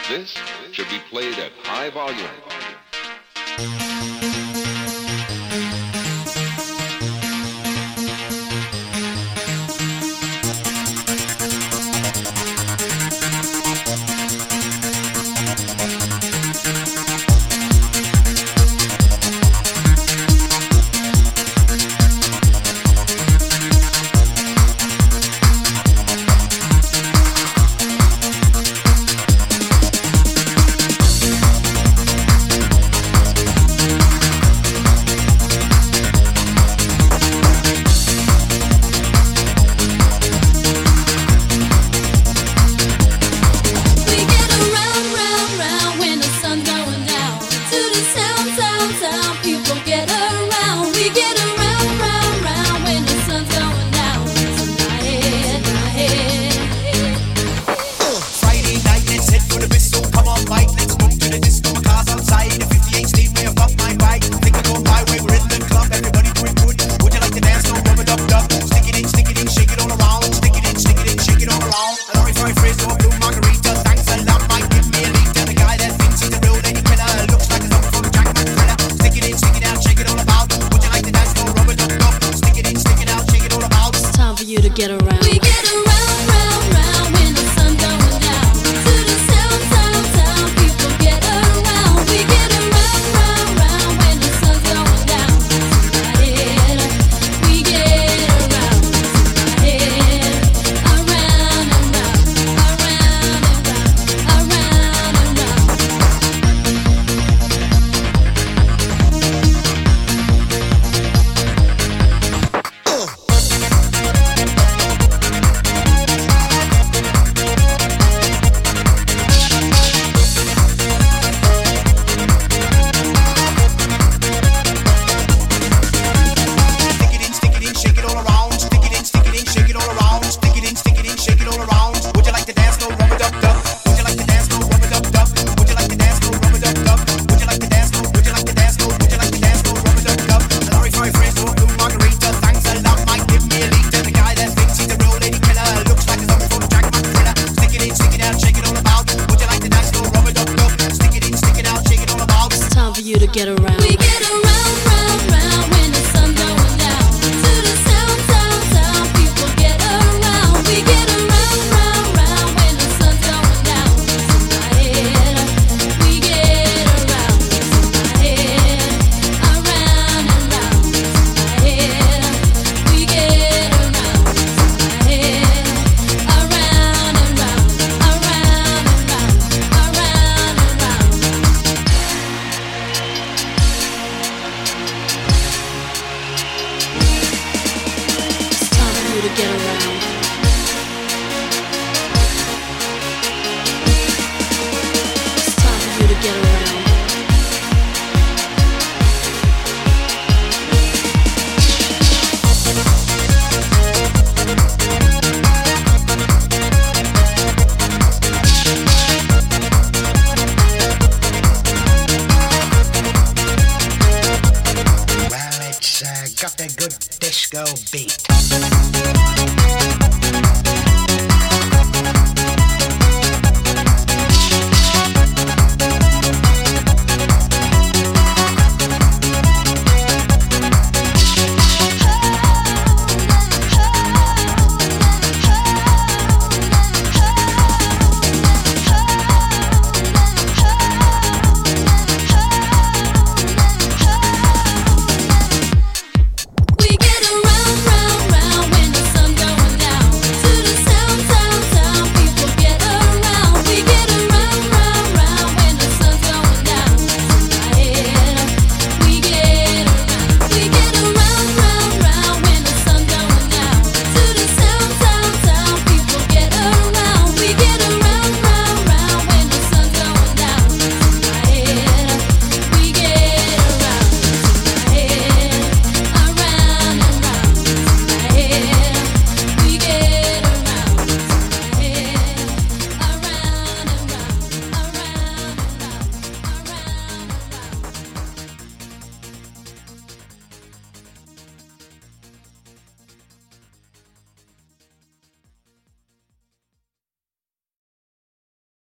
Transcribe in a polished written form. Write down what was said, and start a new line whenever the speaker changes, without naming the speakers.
This should be played at high volume.
Get around. We get around, round, round when the sun's going down. To the sound, sound, sound, people get around. We get around, round, round when the sun's going down. We get around, around and round, around and round, around and round. You to get around.